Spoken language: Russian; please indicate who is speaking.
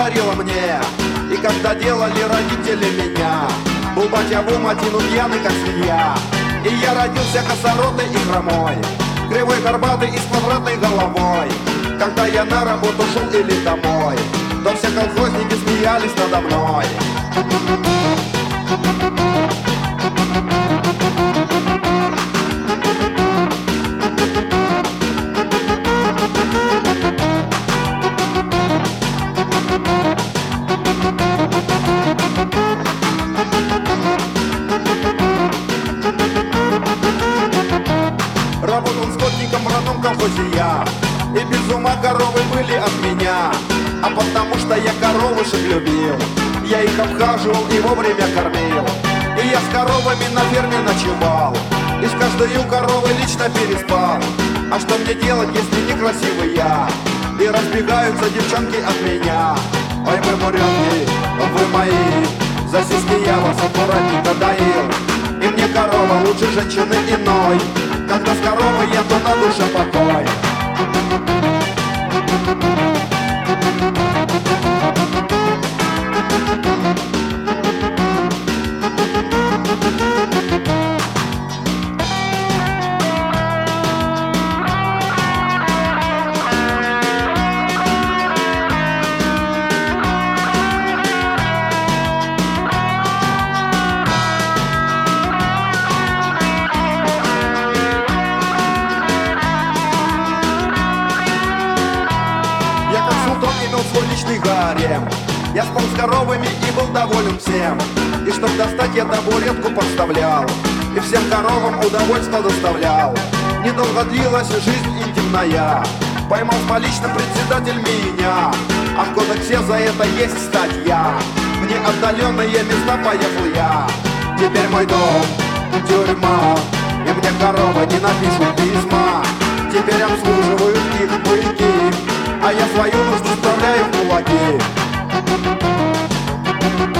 Speaker 1: подарила мне. И когда делали родители меня, был батя в Уматину пьяный, как свинья. И я родился косоротый и хромой, кривой, горбатый и с квадратной головой. Когда я на работу шел или домой, то все колхозники смеялись надо мной. Работал скотником в родном колхозе я, и без ума коровы были от меня. А потому что я коровушек любил, я их обхаживал и вовремя кормил. И я с коровами на ферме ночевал, и с каждой коровой лично переспал. А что мне делать, если некрасивый я, и разбегаются девчонки от меня? Ой, вы буренки, вы мои, за сиськи я вас аккуратненько доил. И мне корова лучше женщины иной, когда с коровой я, то на душе покой. Свой личный гарем. Я спал с коровами и был доволен всем. И чтоб достать, я табуретку подставлял, и всем коровам удовольствие доставлял. Недолго длилась жизнь интимная, поймал с поличным председатель меня. А в кодексе за это есть статья, в неотдаленные места поехал я. Теперь мой дом тюрьма, и мне коровы не напишут письма. Теперь обслуживают их мужики, а я свою нужду вставляю в кулаки.